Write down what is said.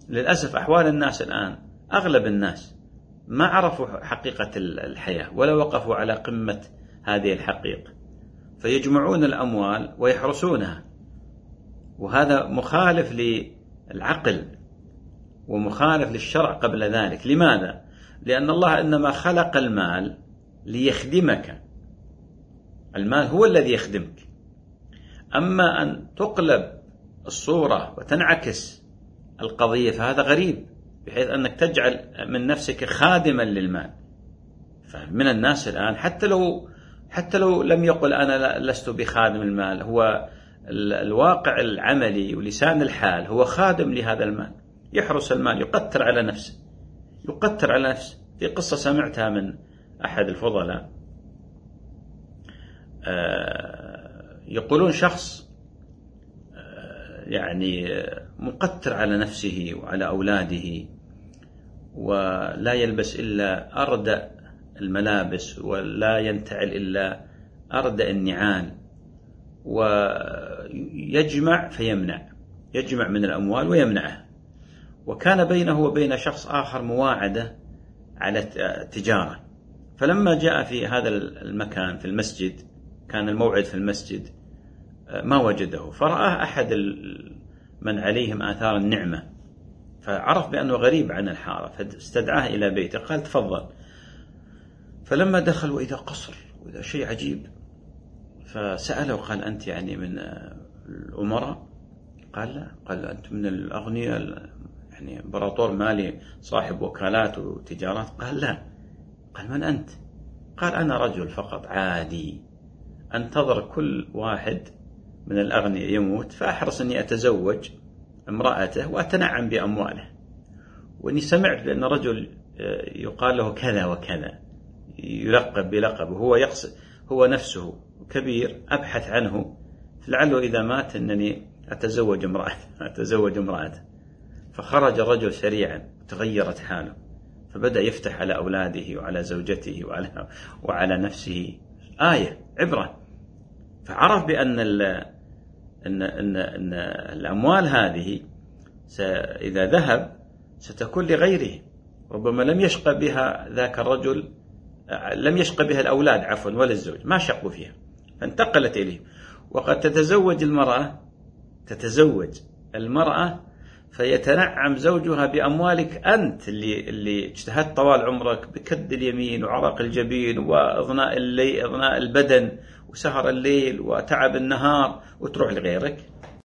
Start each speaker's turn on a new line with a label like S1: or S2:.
S1: للأسف أحوال الناس الآن، أغلب الناس ما عرفوا حقيقة الحياة ولا وقفوا على قمة هذه الحقيقة، فيجمعون الأموال ويحرسونها، وهذا مخالف للعقل ومخالف للشرع قبل ذلك. لماذا؟ لأن الله إنما خلق المال ليخدمك، المال هو الذي يخدمك. أما أن تقلب الصورة وتنعكس القضية فهذا غريب، بحيث أنك تجعل من نفسك خادما للمال. فمن الناس الآن حتى لو لم يقل أنا لست بخادم المال، هو الواقع العملي ولسان الحال هو خادم لهذا المال، يحرس المال، يقتر على نفسه. في قصة سمعتها من أحد الفضلاء، يقولون شخص يعني مقتر على نفسه وعلى أولاده، ولا يلبس إلا أردأ الملابس، ولا ينتعل إلا أردأ النعال، ويجمع فيمنع، يجمع من الأموال ويمنعه. وكان بينه وبين شخص آخر مواعدة على التجارة، فلما جاء في هذا المكان في المسجد، كان الموعد في المسجد، ما وجده، فرآه أحد من عليهم آثار النعمة، فعرف بأنه غريب عن الحارة، فاستدعاه إلى بيته، قال تفضل. فلما دخل وإذا قصر وإذا شيء عجيب، فسأله قال أنت يعني من الأمراء؟ قال لا. قال أنت من الأغنياء، يعني إمبراطور مالي صاحب وكالات وتجارات؟ قال لا. قال من أنت؟ قال أنا رجل فقط عادي، أنتظر كل واحد من الأغنياء يموت فأحرص أني أتزوج امرأته وأتنعم بأمواله، وأني سمعت بأن رجل يقال له كذا وكذا، يلقب بلقب، وهو يقصد هو نفسه كبير، أبحث عنه لعله إذا مات أنني أتزوج امرأته. فخرج الرجل سريعا، تغيرت حاله، فبدأ يفتح على أولاده وعلى زوجته وعلى نفسه، آية عبرة. فعرف بأن أن الأموال هذه إذا ذهب ستكون لغيره، ربما لم يشقى بها ذاك الرجل، لم يشقى بها الأولاد عفوا ولا الزوج، ما شقوا فيها، فانتقلت إليه. وقد تتزوج المرأة فيتنعم زوجها بأموالك أنت اللي اجتهدت طوال عمرك بكد اليمين وعرق الجبين وإضناء البدن وسهر الليل وتعب النهار، وتروح لغيرك.